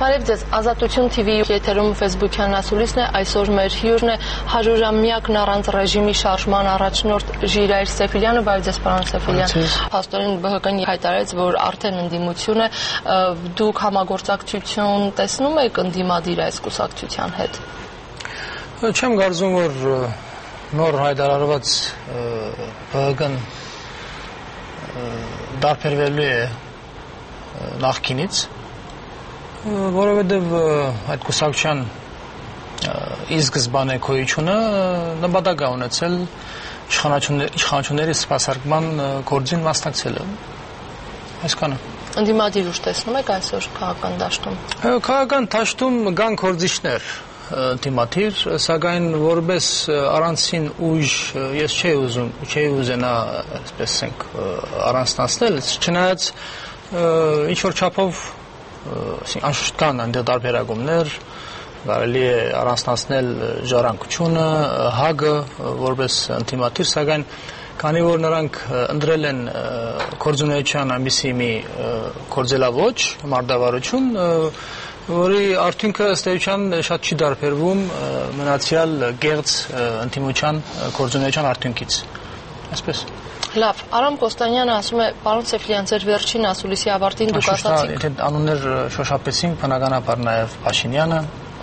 Բարև ձեզ, Ազատություն TV-ի եթերում Facebook-յան ասուլիսն է, այսօր մեր հյուրն է 100-ամյակն առանց ռեժիմի շարժման առաջնորդ Ժիրայր Սեֆիլյանը, բարև ձեզ պարոն Սեֆիլյան։ Փաստորեն ԲՀԿ-ն հայտարարեց, որ արդեն ընդդիմություն է, դուք համագործակցություն տեսնում եք ընդդիմադիր այս կուսակցության հետ։ Չեմ կարծում, որ նոր հայտարարված ԲՀԿ-ն դարբերվելու է նախկինից, որովհետև այդ կուսակցության ի սկզբանե գոյությունը նպատակ է ունեցել իշխանությունների սպասարկման գործին մասնակցելը։ Այսքանը։ Ընդդիմադիր ուժ տեսնում եք այսօր քաղաքական դաշտում։ Քաղաքական դաշտում կան գործիչներ ընդդիմադիր, սակայն որպես առանցին ուժ ես չէի ուզենա, այսպես ասենք, առանձնացնել, չնայած ինչ որ չափով անշուշտ կան այնտեղ տարբերակումներ, կարելի է առանձնացնել ժառանգությունը, ՀԱԳ-ը որպես ընդդիմադիր, սակայն քանի որ նրանք ընտրել են գործունեության այնպիսի մի գործելաոճ, մարտավարություն, որի արդյունքը ըստ էության շատ չի տարբերվում մնացյալ գեղձ ընդդիմության գործունեության արդյունքից։ Այսպես։ Լավ, Արամ Կոստանյանը ասում է, պարոն Սեֆիլյան, ձեր վերջին ասուլիսի ավարտին դուք ասացիք։ Եթե անուններ շոշափեցինք, բնականաբար նաև Փաշինյանը։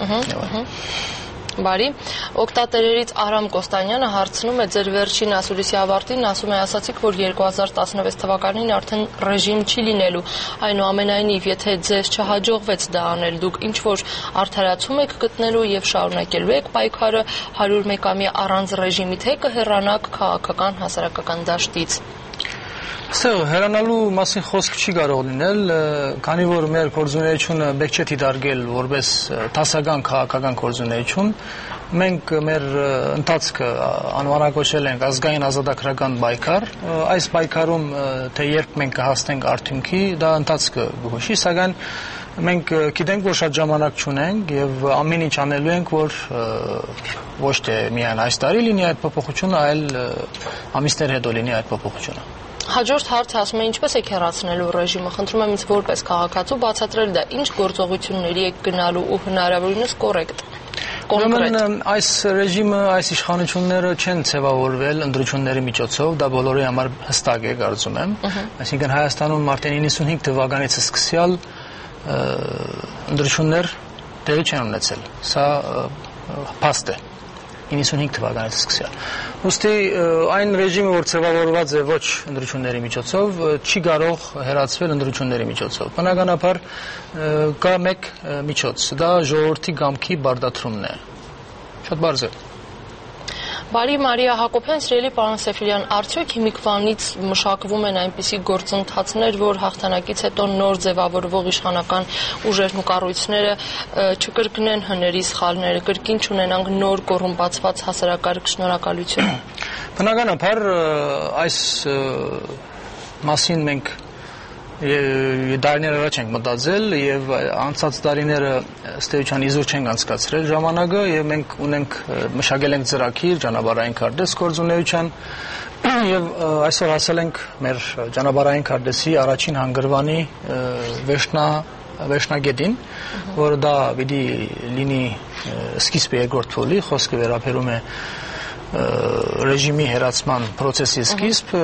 Բարի, օգտատերերից Արամ Կոստանյանը հարցնում է ձեր վերջին ասուլիսի ավարտին, ասում է, ասացիք, որ 2016 թվականին արդեն ռեժիմ չի լինելու, այնուամենայնիվ, եթե ձեզ չհաջողվեց դա անել, դուք ինչ որ արդարացում եք գտնելու եւ շարունակելու եք պայքարը 101-ամյա առանց ռեժիմի, թե կհեռանաք քաղաքական հասարակական դաշտից։ Այստեղ հեռանալու մասին խոսք չի կարող լինել, քանի որ մեր գործունեությունը պետք չէ դիտարկել որպես դասական քաղաքական գործունեություն, մենք մեր ընթացքը անվանակոչել ենք ազգային ազատագրական պայքար, այս պայքարում թե երբ մենք կհասնենք արդյունքի, դա ընթացքը կհուշի, սակայն մենք գիտենք, որ շատ ժամանակ չունենք եւ ամեն ինչ անելու ենք, որ ոչ թե միայն այս տարի լինի այդ փոփոխությունը, այլ ամիսներ հետո լինի այդ փոփոխությունը։ Հաջորդ հարցը ասում է ինչպես եք հեռացնելու ռեժիմը, խնդրում եմ ինձ որպես քաղաքացու բացատրել դա, ինչ գործողությունների եք գնալու ու հնարավորինս կոռեկտ։ Ուրեմն այս ռեժիմը, այս իշխանությունները չեն ձևավորվել ընտրությունների միջոցով, դա բոլորի համար հստակ է, կարծում եմ։ Այսինքն Հայաստանում արդեն 95 թվականից սկսյալ ընտրություններ տեղի չեն ունեցել։ Սա փաստ է։ 95 թվականից սկսյալ։ Ուստի այն ռեժիմը, որ ձևավորված է ոչ ընտրությունների միջոցով, չի կարող հեռացվել ընտրությունների միջոցով։ Բնականաբար կա մեկ միջոց, դա ժողովրդի կամքի բարդացումն է։ Շատ բարձր է։ Բարի Մարիա Հակոբյան, սիրելի պարոն Սեֆիլյան, արդյոք հիմիկվանից մշակվում են այնպիսի գործընթացներ, որ հաղթանակից հետո նոր ձևավորվող իշխանական ուժերն ու կառույցները չկրկնեն հների սխալները, կրկին չունենանք նոր կոռումպացված հասարակարգ։ Շնորհակալություն։ Բնականաբար այս մասին մենք դարիներ առաջ ենք մտածել եւ անցած տարիները ըստ էության իզուր չենք անցկացրել ժամանակը եւ մենք ունենք մշակել ենք ծրագիր ճանապարհային քարտեզ գործունեության եւ այսօր հասել ենք մեր ճանապարհային քարտեզի առաջին հանգրվանի վերջնագետին, որը դա պիտի լինի սկիզբը երկրորդ փուլի, խոսքը վերաբերում է ռեժիմի հերացման process-ի սկիզբ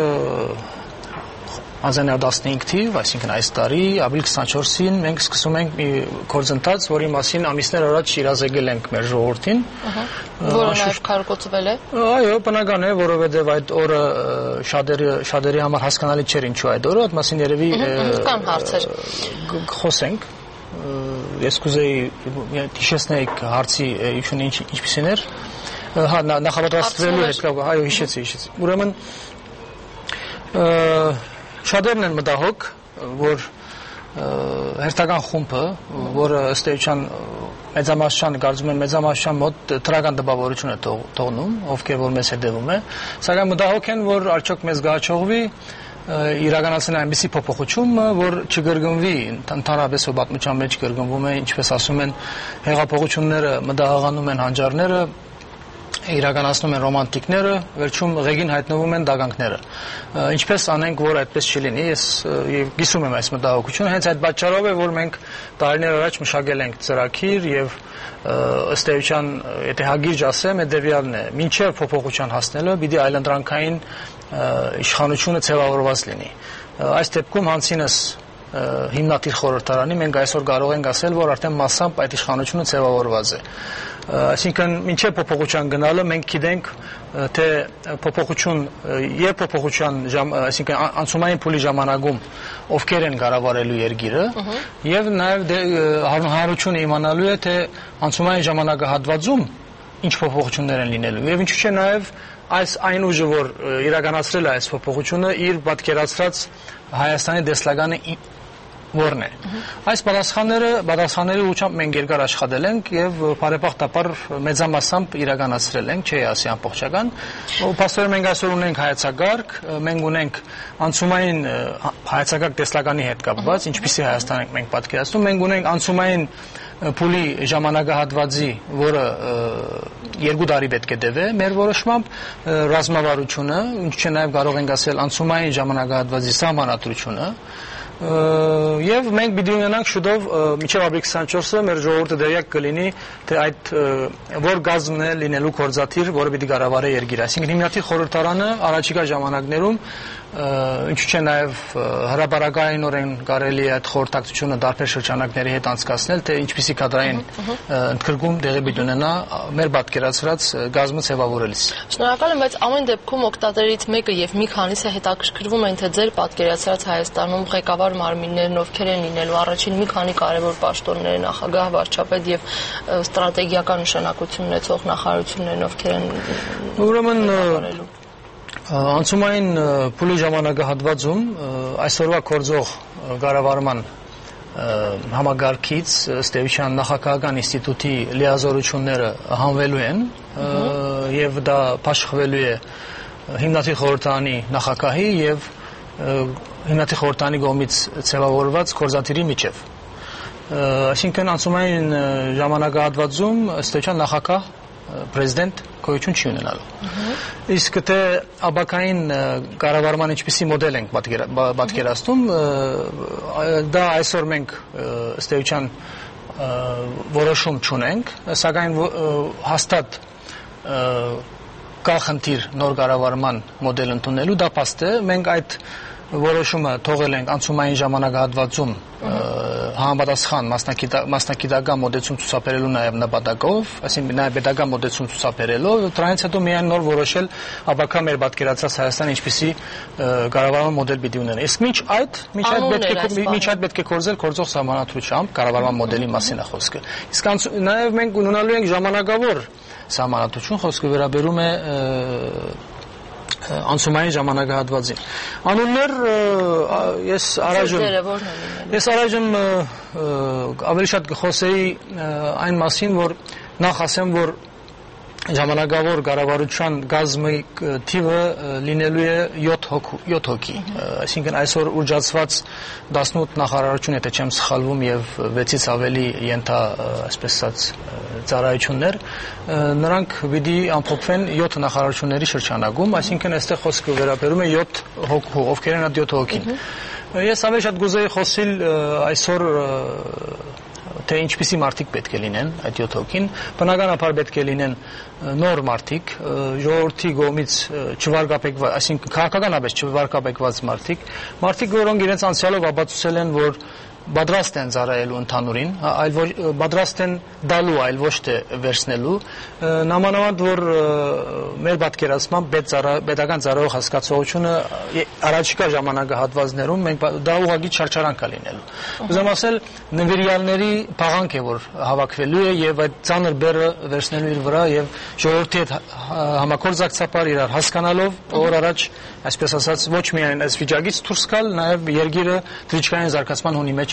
Անձանյալ 15 թիվ, այսինքն այս տարի, ապրիլ 24-ին մենք սկսում ենք մի գործընթաց, որի մասին ամիսներ առաջ իրազեկել ենք մեր ժողովրդին։ Որը նաև քարկոծվել է։ Այո, բնական է, որովհետև այդ օրը շատերի համար հասկանալի չէր ինչու այդ օրը, այդ մասին երևի կան հարցեր։ Խոսենք։ Ես կուզեի հիշեցնեիք հարցի ինչպիսին էր։ Հա, նախապատրաստվելու հետ, այո, հիշեցի։ Ուրեմն շատերն են մտահոգ, որ հերթական խումբը, որը ըստ էության մեծամասնության, կարծում եմ մեծամասնության մոտ դրական տպավորություն է թողնում, ովքեր որ մեզ հետևում է, սակայն մտահոգ են, որ արդյոք մեզ գահաճողվի իրականացնել այնպիսի փոփոխություն, որ չգրկնվի ընդհանրապես պատմության մեջ կրկնվում է, ինչպես ասում են, հեղափոխությունները մտահղանում են հանճարները իրականացնում են ռոմանտիկները, վերջում ղեկին հայտնվում են դագանքները։ Ինչպես անենք, որ այդպես չլինի, ես գիսում եմ այս մտահոգությունը, հենց այդ պատճառով է, որ մենք տարիներ առաջ մշակել ենք ծրագիր եւ ըստ էության, եթե հագիրջ ասեմ, հետեւյալն է. մինչև փոփոխության հասնելը պիտի այլընտրանքային իշխանությունը ձևավորված լինի։ Այս դեպքում հանցինս հիմնադիր խորհրդարանի մենք այսօր կարող ենք ասել, որ արդեն մասամբ այդ իշխանությունը ձևավորված է։ Այսինքն մինչև փոփոխության գնալը մենք գիտենք, թե փոփոխության այսինքն անցումային փուլի ժամանակում ովքեր են կառավարելու երկիրը եւ նաեւ հանրությունը իմանալու է, թե անցումային ժամանակահատվածում ինչ փոփոխություններ են լինելու եւ ինչու՞ չէ նաեւ այն ուժը, որ իրականացրել է այս փոփոխությունը, իր պատկերացրած Հայաստանի դեսլագանը որն է։ Այս պատասխանների ուղղությամբ մենք երկար աշխատել ենք եւ բարեբախտաբար մեծամասամբ իրականացրել ենք, չէ՞ ասի ամբողջական։ Փաստորեն մենք այսօր ունենք հայեցակարգ, մենք ունենք անցումային հայեցակարգ դեսլագանի հետ կապված, ինչպիսի Հայաստան ենք մենք պատկերացնում, մենք ունենք անցումային փուլի ժամանակահատվածի, որը 2 տարի պետք է տևե, մեր որոշմամբ ռազմավարությունը, ինչ չէ նաև կարող ենք ասել անցումային ժամանակահատվածի սահմանադրությունը, եւ մենք պիտի ունենանք շուտով մինչեւ ապրիլի 24-ը մեր ժողովուրդը դերյակ կլինի, թե այդ որ գազն է լինելու կորզաթիր, որը պիտի կառավարի երկիրը։ Այսինքն հիմնադիր խորհրդարանը առաջիկա ժամանակներում ինչու՞ չէ նաև հրապարակայինորեն կարելի է այդ խորհրդակցությունը տարբեր շրջանակների հետ անցկացնել, թե ինչպիսի կադրային ընդգրկում տեղի պիտի ունենա մեր պատկերացրած գազմը ձևավորելիս։ Շնորհակալ եմ, բայց ամեն դեպքում օգտատերից մեկը եւ մի քանիսը հետաքրքրվում են, թե ձեր պատկերացրած Հայաստանում ղեկավար մարմիններն ովքեր են լինելու, առաջին մի քանի կարևոր պաշտոնները, նախագահ, վարչապետ եւ ստրատեգիական նշանակություն ունեցող նախարարություններն ովքեր են։ Ուրեմն անցումային փուլի ժամանակահատվածում այսօրվա գործող կառավարման համագարկից ըստ էության նախագահական ինստիտուտի լիազորությունները հանվելու են եւ դա փաշխվելու է հիմնադիր խորհրդարանի նախագահի եւ հիմնադիր խորհրդարանի կողմից ձևավորված գործադիրի միջև։ Այսինքն անցումային ժամանակահատվածում ըստ էության նախագահ պրեզիդենտ գոյություն չի ունենալու։ Իսկ թե ապակային կառավարման ինչպիսի մոդել ենք պատկերացնում, դա այսօր մենք ըստ էության որոշում չունենք, սակայն հաստատ կա խնդիր նոր կառավարման մոդել ընդունելու, դա փաստ է, մենք այդ որոշումը թողել ենք անցումային ժամանակահատվածում համապատասխան մասնագիտական մոտեցում ցուցաբերելու նաև նպատակով, այսինքն նաև պետական մոտեցում ցուցաբերելով, դրանից հետո միայն նոր որոշել ապակա մեր պատկերացած Հայաստանը ինչպիսի կառավարման մոդել պիտի ունենա։ Իսկ մինչ այդ պետք է գործող սահմանադրությամբ կառավարման մոդելի մասին է խոսքը։ Իսկ նաև մենք ունենալու ենք ժամանակավոր սահմանադրություն, խոսքը վերաբերում է անցումային ժամանակահատվածին։ Անուններ ես առայժմ ավելի շատ կխոսեի այն մասին, որ նախ ասեմ, որ ժամանակավոր կառավարության գազմի թիվը լինելու է 7 հոգի, այսինքն այսօր ուժացված 18 նախարարություն, եթե չեմ սխալվում, եւ 6-ից ավելի այսպես ասած ծառայություններ, նրանք պիտի ամփոփվեն 7 նախարարությունների շրջանակում, այսինքն այստեղ խոսքը վերաբերում է 7 հոգու, ովքեր են այդ 7 հոգին։ Ես ավելի շատ կուզեի խոսել այսօր թե ինչպիսի մարդիկ պետք է լինեն այդ 7 հոգին, բնականաբար պետք է լինեն նոր մարդիկ, ժողովրդի կողմից չվարկաբեկված, այսինքն քաղաքականապես չվարկաբեկված մարդիկ, որոնք իրենց անցյալով ապացուցել են, որ պատրաստ են ծառայելու ընդհանուրին, պատրաստ են դալու, այլ ոչ թե վերցնելու, նամանավանդ, որ մեր պատկերացմամբ պետական ծառայող հասկացողությունը առաջիկա ժամանակահատվածներում մենք դա ուղղակի չարչարանք է լինելու։ Ուզում ասել, նվիրյալների փաղանք է, որ հավաքվելու է եւ այդ ծանր բեռը վերցնելու իր վրա եւ ժողովրդի հետ համագործակցաբար իրար հասկանալով օր առաջ, այսպես ասած, ոչ միայն այս վիճակից դուրս գալ, նաեւ երկիրը դրիչքային զարգացման հունի մեջ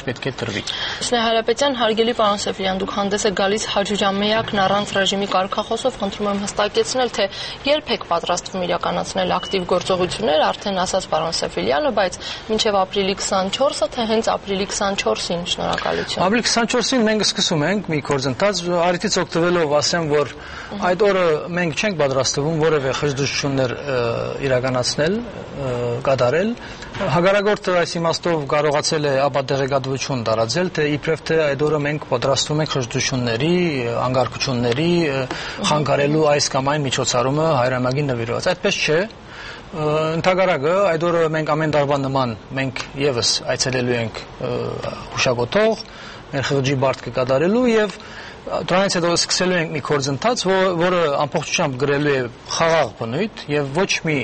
պետք է տրվի։ Սնե Հարապետյան, հարգելի պարոն Սեֆիրյան, դուք հանդես եք գալիս Հաջուջամեյակն առանց ռեժիմի կարգախոսով, խնդրում եմ հստակեցնել, թե երբ եք պատրաստվում իրականացնել ակտիվ գործողություններ, արդեն ասաց պարոն Սեֆիրյանը, բայց մինչև ապրիլի 24-ը, թե հենց ապրիլի 24-ին, շնորհակալություն։ Ապրիլի 24-ին մենք սկսում ենք մի գործընթաց, առիթից օգտվելով ասեմ, որ այդ օրը մենք չենք պատրաստվում որևէ խժդուժություններ իրականացնել, կատարել։ Հակառակորդը այս իմաստով կարողացել է ապատեղեկատվություն տարածել, թե իբրև թե այդ օրը մենք պատրաստվում ենք խժդուժությունների, անկարգությունների խանգարելու այս կամ այն միջոցառումը հայրենիքին նվիրված։ Այդպես չէ։ Ընդհակառակը այդ օրը մենք ամեն տարվա նման մենք եւս այցելելու ենք հուշագոթող, մեր խղճի բարձ կկատարելու եւ դրանից հետո սկսելու ենք մի գործընթաց, որը ամբողջությամբ գրելու է խաղաղ բնույթ եւ ոչ մի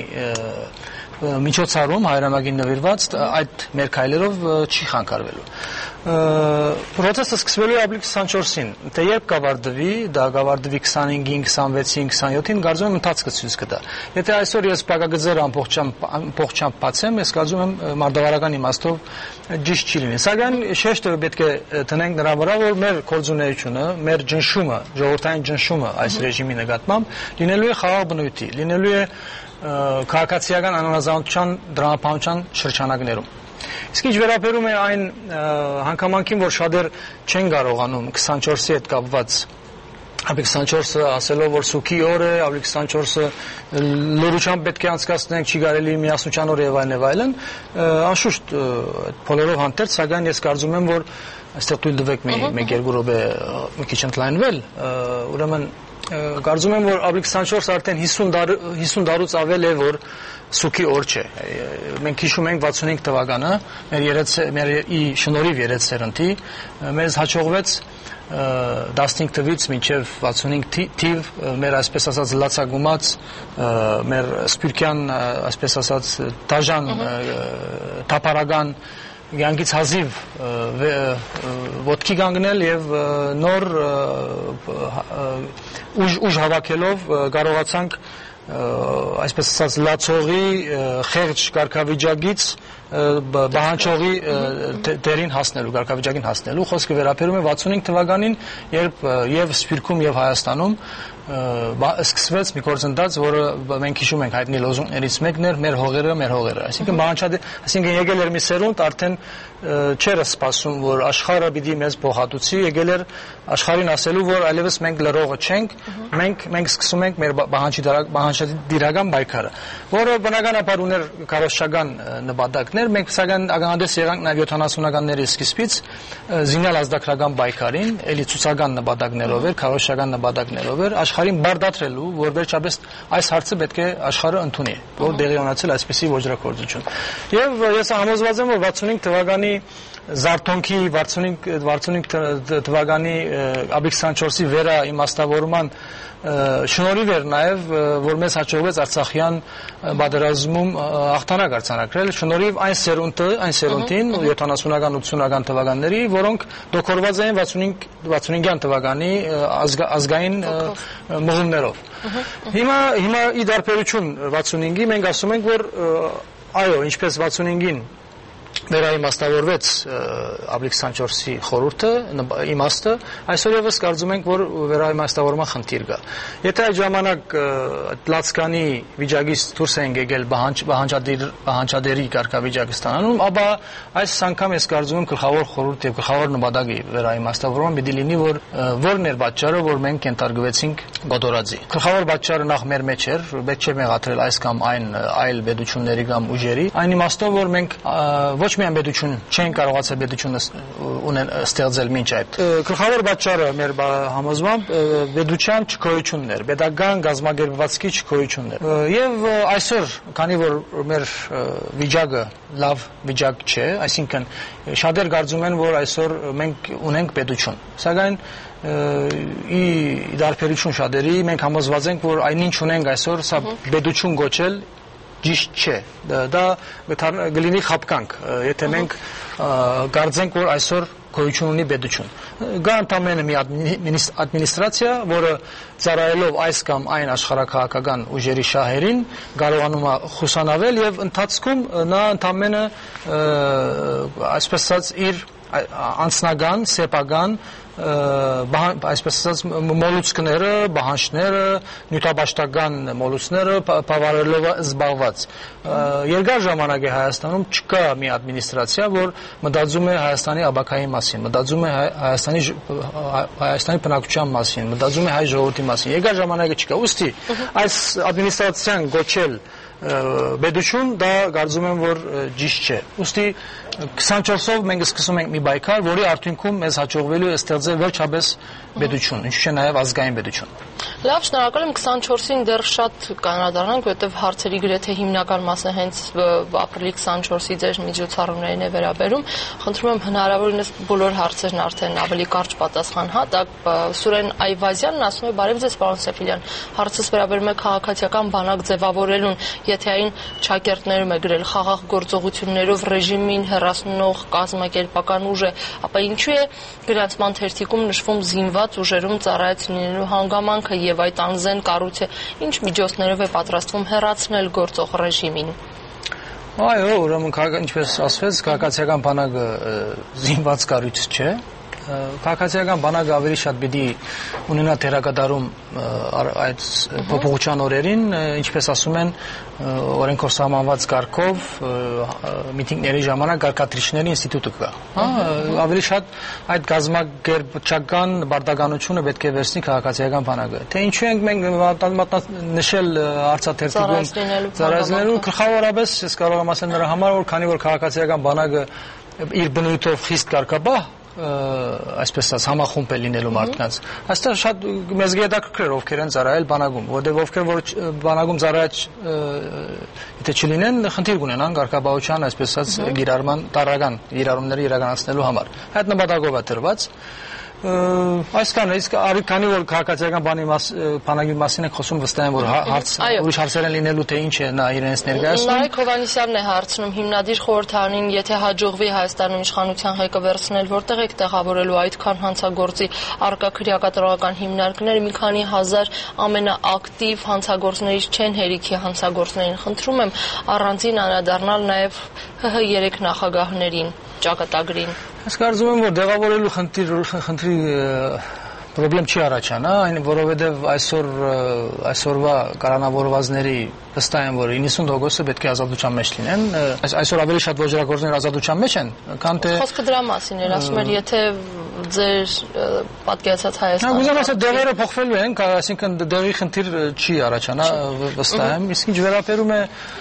միջոցառում հայրենիքին նվիրված այդ մեր քայլերով չի խանգարվելու։ Պրոցեսը սկսվելու է ապրիլի 24-ին, թե երբ կավարտվի, դա կավարտվի 25-ին, 26-ին, 27-ին, կարծում եմ ընթացքը ցույց կտա։ Եթե այսօր ես պակագծերը ամբողջությամբ բացեմ, ես կարծում եմ մարդավարական իմաստով ճիշտ չի լինի։ Սակայն շեշտը պետք է դնենք նրա վրա, որ մեր գործունեությունը, մեր ճնշումը, ժողովրդային ճնշումը այս ռեժիմի նկատմամբ լինելու է խաղաղ բնույթի, լինելու է քաղաքացիական անհնազանդության դրամապանության շրջանակներում։ Իսկ ինչ վերաբերում է այն հանգամանքին, որ շատեր չեն կարողանում 24-ի հետ կապված ապրիլի 24-ը ասելով, որ սուքի օր է, ապրիլի 24-ը լուրությամբ պետք է անցկացնենք, չի կարելի միասնության օր եւ այլն, անշուշտ բոլորով հանդերձ, սակայն ես կարծում եմ, որ այստեղ թույլ տվեք մի 1-2 րոպե մի քիչ ընդլայնվել, ուրեմն կարծում եմ, որ ապրիլի 24-ը արդեն 50 տարուց ավել է, որ սուքի օր չէ։ Մենք հիշում ենք 65 թվականը, մեր շնորհիվ երեք սերնդի, մեզ հաջողվեց 15 թվից մինչև 65 թիվ մեր այսպես ասած լացագումած, մեր սպիրկյան այսպես ասած դաժան, թափառական Գանգից հազիվ ոտքի կանգնել եւ նոր ուժ հավաքելով կարողացանք այսպես ասած լացողի խեղճ կարգավիճակից բանջողի դերին կարգավիճակին հասնելու խոսքը վերաբերում է 65 թվականին, երբ եւ Սփյուռքում եւ Հայաստանում սկսվեց մի գործընթաց, որը մենք հիշում ենք հայտնի լոզունգներից մեկն էր մեր հողերը, այսինքն եկել էր մի սերունդ, արդեն չէր սպասում, որ աշխարհը պիտի մեզ փոխհատուցի, եկել էր աշխարհին ասելու, որ այլևս մենք լրողը չենք, մենք սկսում ենք մեր բանջարդիրական պայքարը, որը բնականաբար ուներ քարոզչական նպատակներ, մենք սակայն ականատես եղանք նաև 70-ականների սկիզբից զինյալ ազդագրական պայքարին, ելի ցուցական նպատակներով էր, քարոզչական նպատակներով էր, աշխարհին բարդացրելու, որ վերջապես այս հարցը պետք է աշխարհը ընդունի, որ դեղի ունեցել այսպիսի ոճրագործություն։ Եվ ես համոզված եմ, որ 65 թվականի Զարթոնքի 65 թվականի ապրիլի 24-ի վերաիմաստավորման շնորհիվ էր նաև, որ մեզ հաջողվեց Արցախյան պատերազմում հաղթանակ արձանագրել, շնորհիվ այն սերունդին 70-ական 80-ական թվականների, որոնք դոկորված էին 65-յան թվականի ազգային մղումներով։ Հիմա ի դարբերություն 65-ի մենք ասում ենք, որ այո, ինչպես 65-ին վերաիմաստավորվեց ապրիլի 24-ի խորհուրդը, իմաստը, այսօր եւս կարծում ենք, որ վերաիմաստավորման խնդիր կա։ Եթե այդ ժամանակ լացկանի վիճակից դուրս են եկել բանջարդերի կարգավիճակը ստանալու, ապա այս անգամ ես կարծում եմ գլխավոր խորհուրդ եւ գլխավոր նպատակը վերաիմաստավորման պիտի լինի, որ որն էր պատճառը, որ մենք կենտարգվեցինք Գոդորաձի։ Գլխավոր պատճառը նախ մեր մեջ էր, պետք չէ մեղադրել այս կամ այն այլ պետությունների կամ ուժերի, այն իմաստով, որ մենք ոչ միայն պետություն չեն կարողացել պետությունը ստեղծել մինչ այդ։ Գլխավոր պատճառը մեր համոզմամբ պետության չգոյությունն էր, պետական գազམ་ագերվածքի չգոյությունն էր։ Եվ այսօր, քանի որ մեր վիճակը լավ վիճակ չէ, այսինքն շատեր կարծում են, որ այսօր մենք ունենք պետություն, սակայն ի դարբերություն շատերի մենք համոզված ենք, որ այնինչ ունենք այսօր, սա պետություն գոչել ճիշտ չէ, դա գլինի խապկանք, եթե մենք կարծենք, որ այսօր գոյություն ունի պետություն։ Գա ընդամենը մի ադմինիստրացիա, որը ծառայելով այս կամ այն աշխարհաքաղաքական ուժերի շահերին կարողանում է խուսանավել եւ ընթացքում նա ընդամենը այսպես ասած իր անձնական, սեփական այսպես ասած մոլուցկները, բանջները, նյութաբաշխական մոլուցները բավարարելով զբաղված։ Երկար ժամանակ է Հայաստանում չկա մի ադմինիստրացիա, որ մտածում է Հայաստանի աբակայի մասին, մտածում է Հայաստանի բնակչության մասին, մտածում է հայ ժողովրդի մասին։ Երկար ժամանակ չկա։ Ուստի այս ադմինիստրացիան գոչել Բեդուչուն դա կարծում եմ որ ճիշտ չէ։ Ուստի 24-ով մենք սկսում ենք մի բայկար, որի արդյունքում մեզ հաջողվելու է ստեղծել վերջապես Բեդուչուն, ինչու՞ չէ նաև ազգային Բեդուչուն։ Լավ, շնորհակալ եմ 24-ին դեռ շատ կանադառնանք, որովհետև հարցերի գրեթե հիմնական մասը հենց ապրիլի 24-ի ձեր միջոցառումներին է վերաբերում։ Խնդրում եմ հնարավորինս բոլոր հարցերն արդեն ավելի կարճ պատասխան հատակ։ Սուրեն Այվազյանն ասում է՝ «Բարև ձեզ, պարոն Սեփիլյան, հարցս վերաբերում է քաղաքացիական բանակ ձևավորելուն, եթե այն ճակերտներում է գրել խաղաղ գործողություններով ռեժիմին հեռացնող կազմակերպական ուժ է, ապա ինչու է գրանցման թերթիկում նշվում զինված ուժերում ծառայած լինելու հանգամանքը եւ այդ անզեն կառույցը ինչ միջոցներով է պատրաստվում հեռացնել գործող ռեժիմին»։ Այո, ուրեմն ինչպես ասվեց, քաղաքացիական բանակը զինված կառույց չէ։ Քաղաքացիական բանակը ավելի շատ պիտի ունենա դերակատարում այդ փոփոխության օրերին, ինչպես ասում են, օրենքով սահմանված կարգով միտինգների ժամանակ կարգադրիչների ինստիտուտը կա։ Ավելի շատ այդ գազམ་ակերպչական բարդականությունը պետք է վերցնի քաղաքացիական բանակը։ Թե ինչու ենք մենք նշել արծաթերթիկում ծառայելու գլխավորապես ես կարող եմ ասել նրա համար, որ քանի որ քաղաքացիական բանակը իր բնույթով խիստ կարգապահ այսպես ասած համախումբ է լինելու մարդկանց։ Այստեղ շատ մեզ գիտակրքրեր ովքեր են ծառայել բանակում, որտեղ ովքեր որ բանակում ծառայած եթե չլինեն, խնդիր կունենան կարգապահության այսպես ասած գիրառման տարրական գիրառումները իրականացնելու համար։ Այդ նպատակով է դրված։ Այսքան է, իսկ քանի որ քաղաքացիական բանակի մասին եք խոսում, վստահ եմ, որ ուրիշ հարցեր են լինելու, թե ինչ է նա իրենից ներկայացնում։ Նարեկ Հովհաննիսյանն է հարցնում հիմնադիր խորհրդարանին, եթե հաջողվի Հայաստանում իշխանության ղեկը վերցնել, որտեղ եք տեղավորելու այդքան հանցագործի առկա քրեակատարողական հիմնարկներ, մի քանի հազար ամենաակտիվ հանցագործներից չեն հերիքի հանցագործներին։ Խնդրում եմ առանձին անդրադառնալ նաև ՀՀ 3 նախագահներին ճակատագրին։ Ես կարծում եմ, որ դեղավորելու խնդրի պրոբլեմ չի առաջանա, այն որովհետև այսօրվա կալանավորվածների վստահ եմ, որ 90%-ը պետք է ազատության մեջ լինեն։ Այսօր ավելի շատ ոճրագործներ ազատության մեջ են, քան թե խոսքը դրա մասին էր, ասում էր, եթե ձեր պատկերացած Հայաստանը։ Ուզում եմ ասել, դեղերը փոխվելու են, այսինքն դեղի խնդիր չի առաջանա, վստահ եմ, իսկ ինչ վերաբերում է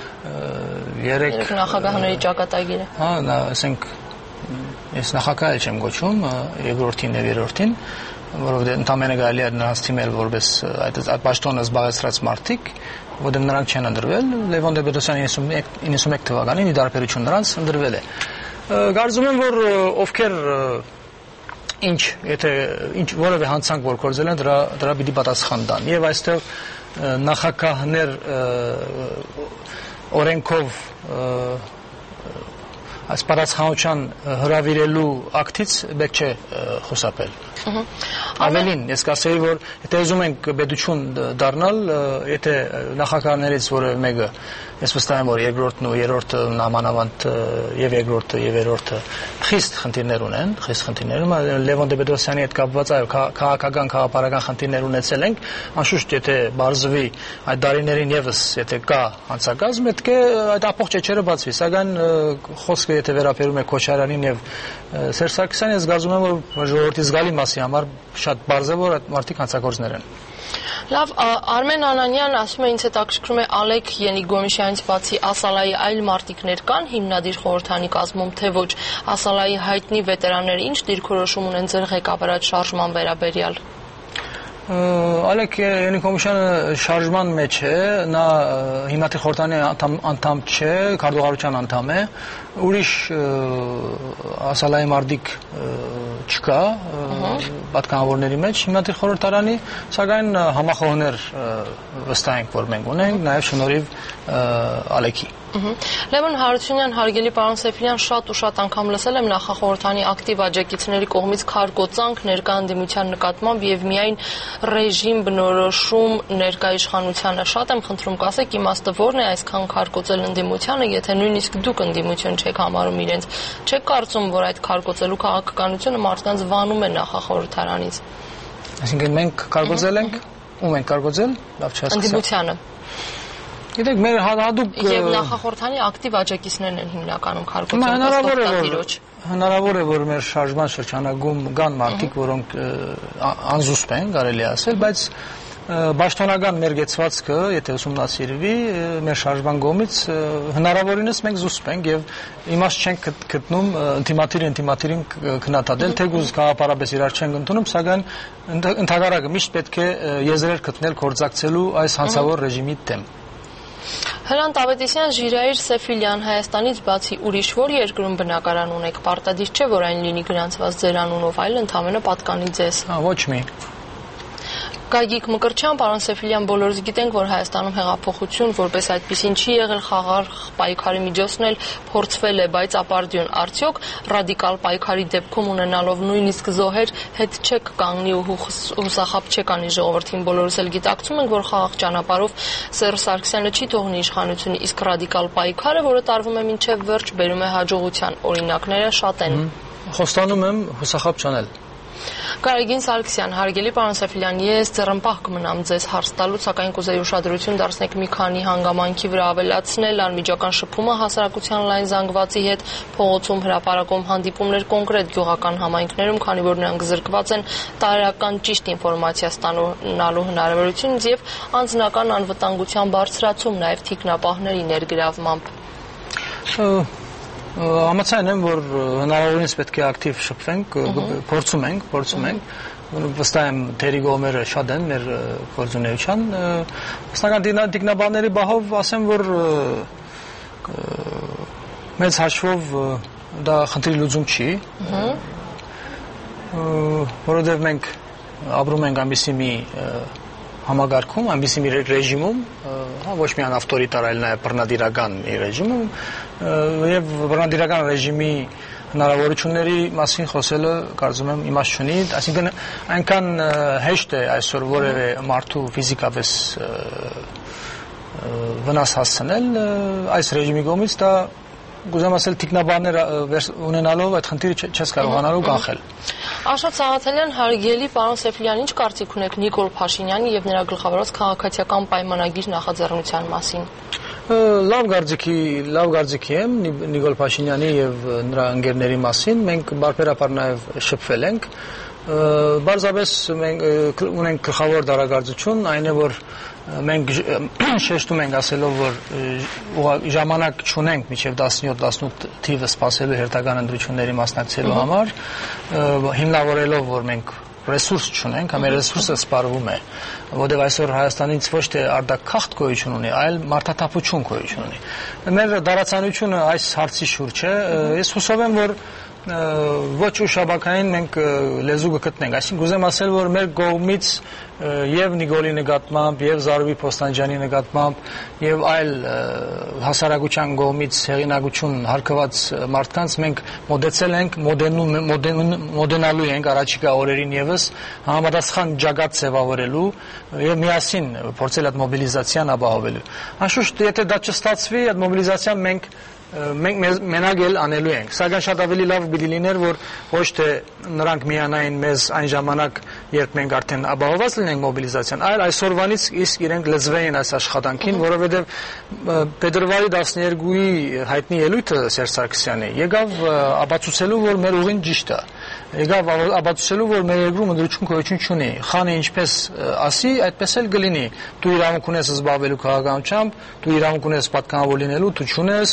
3 նախագահների ճակատագիրը։ Հա, ասենք ես նախագահ չեմ գոչում, երկրորդին եւ երրորդին, որովհետեւ ընդամենը կարելի է նրանց թիմել որպես այդ պաշտոնը զբաղեցրած մարդիկ, որտեղ նրանք չեն ընտրվել, Լևոն Տեր-Պետրոսյանը 91 թվականին ի դարբերություն նրանց ընտրվել է։ Կարծում եմ, որ ովքեր եթե որևէ հանցանք որ կործել են, դրա պիտի պատասխան տան։ Եվ այստեղ նախագահներ օրենքով այս պատասխանության հրավիրելու ակտից պետք չէ խուսափել։ Ավելին, ես կասեի, որ եթե ուզում ենք պետություն դառնալ, եթե նախագահներից որևէ մեկը, ես վստահ եմ, որ երկրորդն ու երրորդը նամանավանդ եւ երկրորդը եւ երրորդը խիստ խնդիրներ ունեն, Լևոն Տեր-Պետրոսյանի հետ կապված այո, քաղաքական, քաղաքապարական խնդիրներ ունեցել ենք, անշուշտ եթե բարձվի այդ դարիներին եւս եթե կա հանցագազմ, պետք է այդ ապոխ ճեճերը բացվի, սակայն խոսքը եթե վերաբերում է Քոչարյանին եւ Սերժ Սարգսյանին, ես կարծում եմ, որ ժողովրդի զգալի մասի համար շատ բարձր է, որ այդ մարդիկ հանցագործներ են։ Լավ, Արմեն Անանյանն ասում է, ինձ հետաքրքրում է Ալեք Ենիկ-Գոմիշյանից բացի Ասալայի այլ մարտիկներ կան հիմնադիր խորհրդանի կազմում, թե ոչ, Ասալայի հայտնի վետերանները ինչ դիրքորոշում ունեն ձեր ղեկավարած շարժման վերաբերյալ։ Ալեք Ենիկ-Գոմիշյանը շարժման մեջ է, նա հիմնադիր խորհրդանի անդամ չէ, քարտուղարության անդամ է, ուրիշ Ասալայի մարտիկ չկա պատկանավորների մեջ հիմնադիր խորհրդարանի, սակայն համախոհներ վստահ ենք, որ մենք ունենք, նաև շնորհիվ Ալեքի։ Լևոն Հարությունյան, հարգելի պարոն Սեֆիլյան, շատ ու շատ անգամ լսել եմ նախախորհրդանի ակտիվ աջակիցների կողմից քարկոծանք ներկա ընդդիմության նկատմամբ եւ միայն ռեժիմ բնորոշում ներկա իշխանությանը։ Շատ եմ խնդրում կասեք, իմաստը ո՞րն է այսքան քարկոծել ընդդիմությանը, եթե նույնիսկ դուք ընդդիմություն չեք համարում իրենց։ Չեք կարծում, որ այդ քարկոծելու քաղաքականությունը մարդկանց վանում է նախախորհրդարանից։ Այսինքն մենք քարկոծել ենք, ում ենք քարկոծել, լավ չհասկացա։ Ընդդիմությանը։ Գիտեք, մեր հատուկ եւ նախախորհրդանի ակտիվ աջակիցներն են հիմնականում քարկոծել։ Հնարավոր է, որ մեր շարժման շրջանակում կան մարդիկ, որոնք անզուսպ են, կարելի ասել, բայց պաշտոնական մեր գեցվածքը, եթե ուսումնասիրվի, մեր շարժման կողմից հնարավորինս մենք զուսպ ենք եւ իմաստ չենք գտնում ինտիմատիրին քննադատել, թեկուզ գաղափարապես իրար չենք ընդունում, սակայն ընդհանրակը միշտ պետք է եզրեր գտնել գործակցելու այս հանցավոր ռեժիմի դեմ։ Հրանտ Ավետիսյան, Ժիրայր Սեֆիլյան, Հայաստանից բացի ուրիշ որ երկրում բնակարան ունեք, պարտադիր չէ, որ այն լինի գրանցված ձեր անունով, այլ ընդհանրապես պատկանի ձեզ։ Ոչ մի։ Գագիկ Մկրտչյան, պարոն Սեֆիլյան, բոլորս գիտենք, որ Հայաստանում հեղափոխություն որպես այդպիսին չի եղել, խաղաղ պայքարի միջոցն էլ փորձվել է, բայց ապարդյուն արդյոք ռադիկալ պայքարի դեպքում ունենալով նույնիսկ զոհեր հետ չեք կանգնի ու հուսախաբ չեք անի ժողովրդին, բոլորս էլ գիտակցում ենք, որ խաղաղ ճանապարհով Սերժ Սարգսյանը չի թողնի իշխանությունը, իսկ ռադիկալ պայքարը, որը տարվում է մինչև վերջ, բերում է հաջողության, օրինակները շատ են։ Խոստանում եմ հուսախաբ չանել։ Գարեգին Սարգսյան, հարգելի պարոն Սեֆիլյան, ես ձեռնպահ կմնամ ձեզ հարց տալուց, սակայն կուզեի ուշադրություն դարձնեք մի քանի հանգամանքի վրա ավելացնել, անմիջական շփումը հասարակության լայն զանգվածի հետ, փողոցում, հրապարակում հանդիպումներ կոնկրետ գյուղական համայնքներում, քանի որ նրանք զրկված են տարրական ճիշտ ինֆորմացիա ստանալու հնարավորությունից եւ անձնական անվտանգության բարձրացում, նաեւ թիկնապահների ներգրավմամբ։ Համաձայն եմ, որ հնարավորինս պետք է ակտիվ շփվենք, փորձում ենք, վստահ եմ թերի գոմերը շատ են մեր գործունեության, վստահական տիկնաբանների բահով ասեմ, որ մեծ հաշվով դա խնդրի լուծում չի, որովհետև մենք ապրում ենք այնպիսի մի համագարկում, այնպիսի մի ռեժիմում, ոչ միայն ավտորիտար, այլ նաև բռնադիրական մի ռեժիմում, եւ բռնադիրական ռեժիմի հնարավորությունների մասին խոսելը կարծում եմ իմաստ չունի, այսինքն այնքան հեշտ է այսօր որևէ մարդու ֆիզիկապես վնաս հասցնել այս ռեժիմի կողմից, դա գուզեմ ասել տիկնաբաններ ունենալով այդ խնդիրը չես կարողանալու կանխել։ Աշոտ Սաղաթելյան, հարգելի պարոն Սեֆիլյան, ինչ կարծիք ունեք Նիկոլ Փաշինյանի եւ նրա գլխավորած քաղաքացիական պայմանագիր նախաձեռնության մասին։ Լավ գարձիկի եմ Նիկոլ Փաշինյանի եւ նրա ընկերների մասին, մենք բարբերաբար նաեւ շփվել ենք, բարձրապես մենք ունենք գլխավոր դարակարծություն, այն է որ մենք շեշտում ենք ասելով, որ ժամանակ չունենք մինչև 17-18 թիվը սպասելու հերթական ընտրությունների մասնակցելու համար, հիմնավորելով, որ մենք ռեսուրս չունենք, ամեն ռեսուրսը սպառվում է, որտեղ այսօր Հայաստանից ոչ թե արտաքաղթ գոյություն ունի, այլ մարդատափություն գոյություն ունի։ Մեր դարացանությունը այս հարցի շուրջ է, ես հուսով եմ, որ ոչ ուշաբակային մենք լեզու կգտնենք, այսինքն ուզեմ ասել, որ մեր կողմից եւ Նիկոլի նկատմամբ, եւ Զարուհի Փոստանջյանի նկատմամբ, եւ այլ հասարակության կողմից հեղինակություն հարկված մարդկանց մենք մոդեցել ենք, մոդենալու ենք առաջիկա օրերին եւս համապատասխան ջագատ ձևավորելու եւ միասին փորձել այդ մոբիլիզացիան ապահովելու։ Անշուշտ, եթե դա չստացվի, այդ մոբիլիզացիան մենք մենակ էլ անելու ենք, սակայն շատ ավելի լավ պիտի լիներ, որ ոչ թե նրանք միանային մեզ այն ժամանակ, երբ մենք արդեն ապահովված լինենք մոբիլիզացիան, այլ այսօրվանից իսկ իրենք լծվեին այս աշխատանքին, որովհետև փետրվարի 12-ի հայտնի ելույթը Սերժ Սարգսյանի եկավ ապացուցելու, որ մեր ուղին ճիշտ է, եկավ ապացուցելու, որ մեր երկրում ընդրություն գոյություն չունի, խանը ինչպես ասի, այդպես էլ կլինի, դու իրավունք ունես զբաղվելու քաղաքականությամբ, դու իրավունք ունես պատկանավոր լինելու, դու չունես եւ այլն,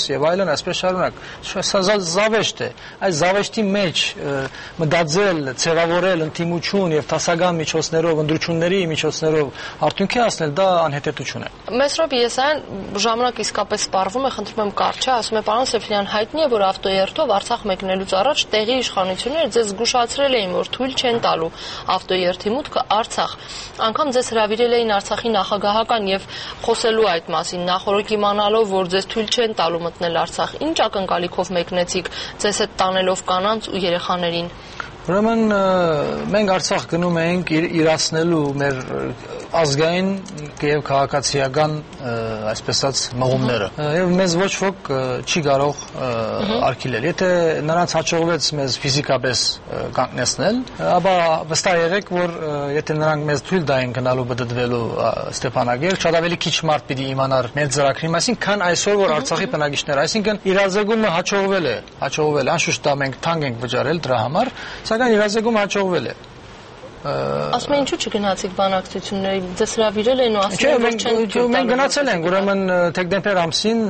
կլինեն, այսպես շարունակ։ Սա զավեշտ է։ Այս զավեշտի մեջ մտածել, ցեղավորել ընդդիմություն եւ տասական միջոցներով, ընդրությունների միջոցներով արդյունքի հասնել, դա անհետեթություն է։ Մեսրոբ Եսայան ժամանակ իսկապես սպառվում է, խնդրում եմ կարճ է, ասում է պարոն Սեֆիլյան, հայտնի է, որ ավտոերթով Արցախ մեկնելուց առաջ տեղի իշխանությունները ձեզ զգուշացրել էին, որ թույլ չեն տալու ավտոերթի մուտքը Արցախ։ Անգամ ձեզ հրավիրել էին Արցախի նախագահական եւ խոսելու այդ մասին, նախորդ իմանալով, որ ձեզ թույլ չեն տալու մտնել Արցախ։ Ինչ ակնկալիքով մեկնեցիք ձեզ հետ տանելով կանանց ու երեխաներին։ Ուրեմն մենք Արցախ գնում էինք իրացնելու մեր ազգային եւ քաղաքացիական այսպես ասած մղումները եւ մեզ ոչ ոք չի կարող արգելել եթե նրանց հաջողվեց մեզ ֆիզիկապես կանգնեցնել ապա վստահ եղեք որ եթե նրանք մեզ թույլ տային գնալու բդդվելու Ստեփանագերտ շատ ավելի քիչ մարդ պիտի իմանար մեր ծրագրի մասին քան այսօր որ Արցախի բնակիչները այսինքն իրազեկումը հաջողվել է անշուշտ դա մենք թանկ ենք վճարել դրա համար սակայն իրազեկումը հաջողվել է Ասում են ինչու չգնացիք բանակցությունների, ձեզ հրավիրել են ու ասում են որ չեն թույլ տալու։ Մենք գնացել ենք, ուրեմն դեկտեմբեր ամսին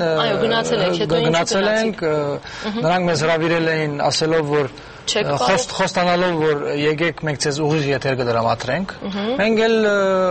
գնացել ենք, նրանք մեզ հրավիրել էին ասելով որ խոստանալով որ եկեք մենք ձեզ ուղիղ եթեր կդրամատրենք։ Մենք էլ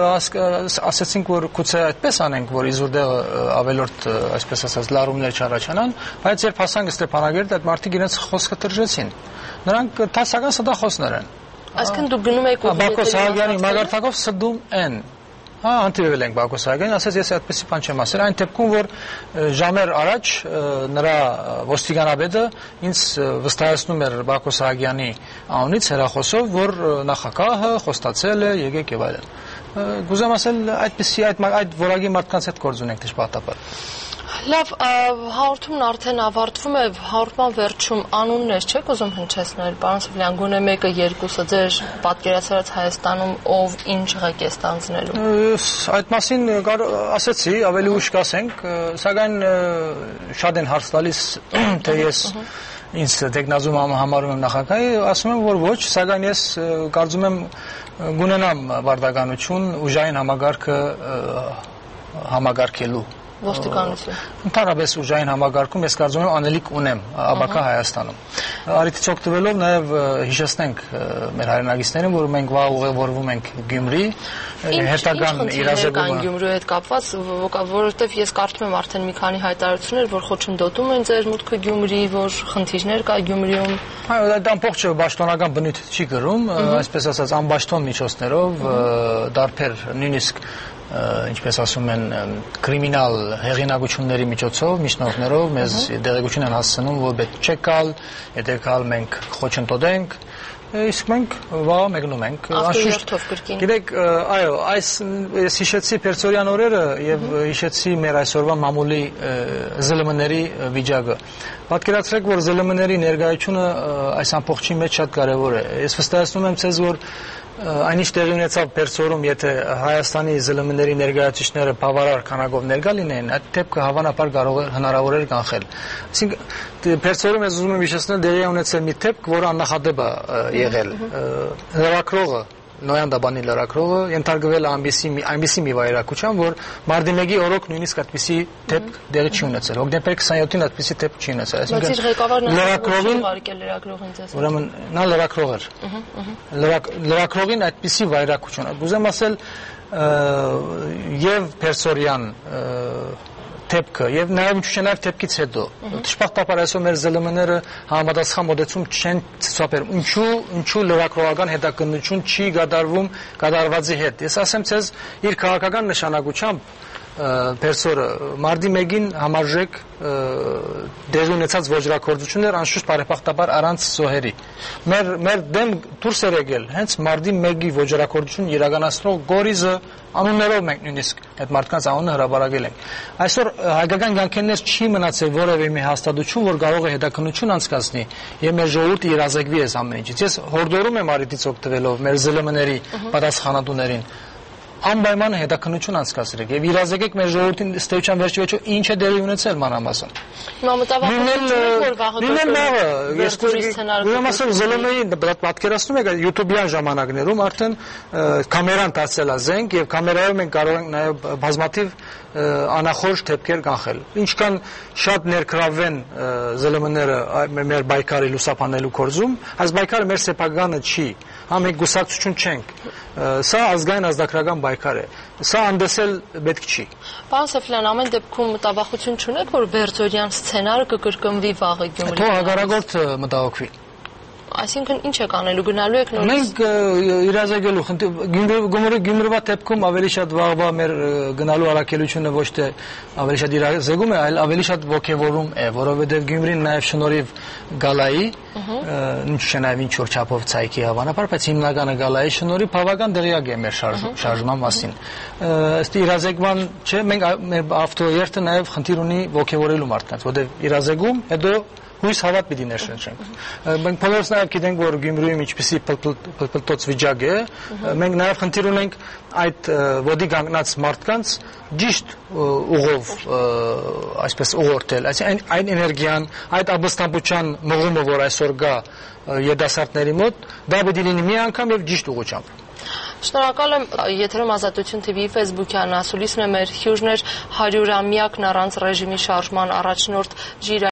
ասացինք որ գուցե այդպես անենք որ իզուր ավելորդ այսպես ասած լարումներ չառաջանան, բայց երբ հասանք Ստեփանագերտ այդ մարդիկ իրենց խոսքը տրժեցին։ Նրանք տասական ստախոսներ են։ Այսինքն դուք գնում եք ու Բակո Սահակյանի մագարտակով սդում են։ Անտիրվել ենք Բակո Սահակյանին, ասաց ես այդպեսի բան չեմ ասել, այն դեպքում որ ժամեր առաջ նրա ոստիկանապետը ինձ վստահեցնում էր Բակո Սահակյանի անունից հեռախոսով, որ նախագահը խոստացել է, եկեք եւ այլն։ Գուզեմ ասել այդպեսի այդ որակի մարդկանց հետ գործ ունենք դժբախտաբար։ Լավ, հաղորդումն արդեն ավարտվում է, հաղորդման վերջում անուններ չեք ուզում հնչեցնել, պարոն Սեֆիլյան, գոնե մեկը, երկուսը ձեր պատկերացրած Հայաստանում ով ինչ ղեկ է ստանձնելու։ Այդ մասին ասեցի, ավելի ուշ կասենք, սակայն շատ են հարց տալիս, թե ես ինձ տեխնազում համարում եմ նախագահի, ասում եմ, որ ոչ, սակայն ես կարծում եմ գունենամ բարդականություն ուժային համագարկը համագարկելու Ոստիկանություն։ Ընդհանրապես ուժային համագարկում ես կարծում եմ անելիք ունեմ ԱԲԿ Հայաստանում։ Առիթից օգտվելով նաև հիշեցնենք մեր հայրենակիցներին, որ մենք վաղ ուղևորվում ենք Գյումրի, հետագան իրազեկումը Գյումրիի հետ կապված, որովհետև ես կարդում եմ արդեն մի քանի հայտարարություններ, որ խոչընդոտում են ձեր մուտքը Գյումրի, որ խնդիրներ կա Գյումրիում։ Այդ ամբողջը պաշտոնական բնույթ չի կրում, այսպես ասած անպաշտոն միջոցներով դարբեր նույնիսկ ինչպես ասում են կրիմինալ հեղինակությունների միջոցով միջնորդներով մեզ դեղեցություն են հասցնում որ պետք չէ գալ, եթե գալ մենք խոչընդոտենք, իսկ մենք վաղ մեկնում ենք Գիտեք, այո, ես հիշեցի Պերսորյան օրերը եւ հիշեցի մեր այսօրվա մամուլի ԶԼՄ-ների վիճակը։ Պատկերացրեք, որ ԶԼՄ-ների ներկայությունը այս ամբողջի մեջ շատ կարեւոր է։ Ես վստահեցնում եմ ցեզ, որ այնիշ տեղի ունեցավ Պերսորում, եթե Հայաստանի ԶԼՄ-ների ներկայացուցիչները բավարար քանակով ներկա լինեին, այդ դեպքը հավանաբար կարող է հնարավոր էր կանխել։ Այսինքն Պերսորում ես ուզում եմ հիշեցնել դերի ունեցել մի դեպք, որը աննախադեպ է եղել։ Լրագրողը Նոյան Դաբանի լրագրողը ենթարկվել այնպիսի մի վայրակության, որ մարտի 1-ի օրոք նույնիսկ այդպիսի դեպք դեղի չի ունեցել։ Հոկտեմբեր 27-ին այդպիսի դեպք չի ունեցել։ Այսինքն ուրեմն նա լրագրող էր։ Լրագրողին այդպիսի վայրակություն։ Ուզեմ ասել եւ Պերսորյան դեպքը եւ նաեւ չնայած դեպքից հետո դժբախտաբար այսօր մեր ԶԼՄ-ները համապատասխան մոտեցում չեն ցուցաբերում ինչու լրագրողական հետաքննություն չի կատարվածի հետ ես ասեմ ցեզ իր քաղաքական նշանակությամբ Պերսորը մարտի 1-ին համարժեք դեղի ունեցած ոչրակորձություններ անշուշտ բարեբախտաբար առանց զոհերի մեր դեմ դուրս էր եկել հենց մարտի 1-ի ոչրակորձություն իրականացնող Գորիզը անուններով մենք նույնիսկ այդ մարդկանց անունը հրապարակել ենք այսօր հայկական կյանքերից չի մնացել որևէ մի հաստատություն որ կարող է հետաքննություն անցկացնի եւ մեր ժողովուրդը իրազեկվի այս ամեն ինչից ես հորդորում եմ առիթից օգտվելով մեր ԶԼՄ-ների պատասխանատուներին անպայման հետաքննություն անցկացրեք եւ իրազեկեք մեր ժողովրդին ըստ էության վերջիվերջո ինչ է դերի ունեցել մանրամասն։ Մամտավախություն որ պատկերացնում եք YouTube-յան ժամանակներում արդեն կամերան դարձել է զենք եւ կամերայով մենք կարող ենք նաեւ բազմաթիվ անախորժ դեպքեր կանխել։ Ինչքան շատ ներգրավվեն ԶԼՄ-ները մեր բայկարի լուսաբանելու գործում, այս բայկարը մեր սեփականը չի, մենք գուսակցություն չենք։ Սա ազգային ազդագրական բայկար է։ Սա անդեսել պետք չի։ Պարոն Սեֆլյան, ամեն դեպքում մտավախություն չունեք, որ Բերձորյան սցենարը կկրկնվի վաղը Գյումրիում։ Թող հակառակորդ մտավախվի։ Այսինքն ինչ եք անելու, գնալու եք նորից։ Մենք իրազեկելու Գյումրիվա դեպքում ավելի շատ վաղվա մեր գնալու առաքելությունը ոչ թե ավելի շատ իրազեկում է, այլ ավելի շատ ոգևորում է, որովհետև Գյումրին նաև շնորհիվ գալայի, ինչ չէ նաև ինչ որ չափով ցայքի հավանաբար, բայց հիմնականը գալայի շնորհիվ բավական դեղյակ է մեր շարժման մասին։ Ըստ իրազեկման չէ, մենք մեր ավտոերթը նաև խնդիր ունի ոգևորելու մարդկանց, որովհետև իրազեկում, հետո հույս հավատ պիտի ներշնչենք։ Մենք բոլորս նաև գիտենք, որ Գյումրիում ինչպիսի պլպլտոց վիճակ է, մենք նաև խնդիր ունենք այդ ոտի կանգնած մարդկանց ճիշտ ուղով այսպես ուղղորդել, այսինքն այն էներգիան, այդ ապստամբության մղումը, որ այսօր կա երիտասարդների մոտ, դա պետք է լինի մի անգամ եւ ճիշտ ուղղությամբ։ Շնորհակալ եմ, եթերում Ազատություն TV Facebook-յան ասուլիսն է մեր հյուրներ 100-ամյակն առանց ռեժիմի շարժման առաջնորդ Ժիրայր